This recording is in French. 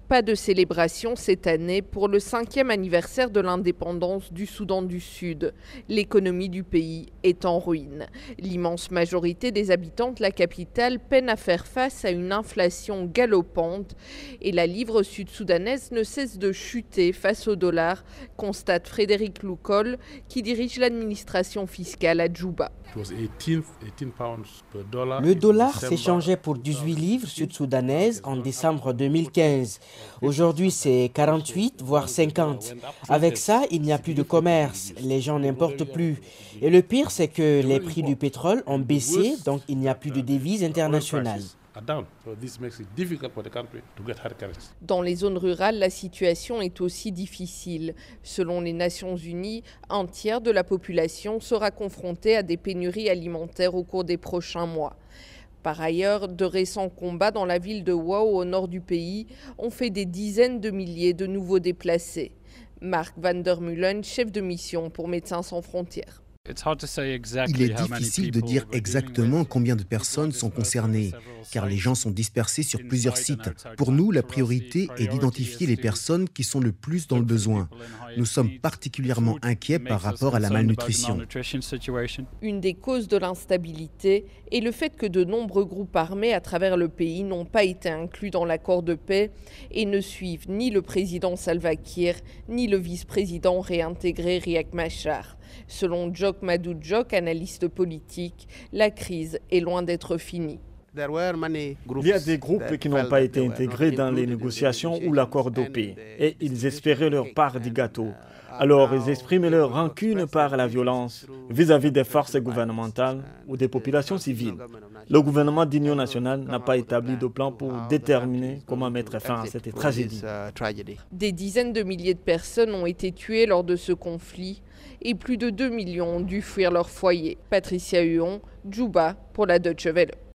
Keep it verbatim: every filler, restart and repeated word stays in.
Pas de célébration cette année pour le cinquième anniversaire de l'indépendance du Soudan du Sud. L'économie du pays est en ruine. L'immense majorité des habitants de la capitale peine à faire face à une inflation galopante et la livre sud-soudanaise ne cesse de chuter face au dollar, constate Frédéric Loukol qui dirige l'administration fiscale à Djouba. Le dollar s'échangeait pour dix-huit livres sud-soudanaises en décembre deux mille quinze. Aujourd'hui, c'est quarante-huit, voire cinquante. Avec ça, il n'y a plus de commerce. Les gens n'importent plus. Et le pire, c'est que les prix du pétrole ont baissé, donc il n'y a plus de devises internationales. Dans les zones rurales, la situation est aussi difficile. Selon les Nations Unies, un tiers de la population sera confrontée à des pénuries alimentaires au cours des prochains mois. Par ailleurs, de récents combats dans la ville de Wau, au nord du pays, ont fait des dizaines de milliers de nouveaux déplacés. Mark van der Mullen, chef de mission pour Médecins sans frontières. Il est difficile de dire exactement combien de personnes sont concernées, car les gens sont dispersés sur plusieurs sites. Pour nous, la priorité est d'identifier les personnes qui sont le plus dans le besoin. Nous sommes particulièrement inquiets par rapport à la malnutrition. Une des causes de l'instabilité est le fait que de nombreux groupes armés à travers le pays n'ont pas été inclus dans l'accord de paix et ne suivent ni le président Salva Kiir, ni le vice-président réintégré Riek Machar. Selon Jok Madou Jok, analyste politique, la crise est loin d'être finie. Il y a des groupes qui n'ont pas été intégrés dans les négociations ou l'accord de paix et ils espéraient leur part du gâteau. Alors ils expriment leur rancune par la violence vis-à-vis des forces gouvernementales ou des populations civiles. Le gouvernement d'union nationale n'a pas établi de plan pour déterminer comment mettre fin à cette tragédie. Des dizaines de milliers de personnes ont été tuées lors de ce conflit et plus de deux millions ont dû fuir leur foyer. Patricia Huon, Djouba pour la Deutsche Welle.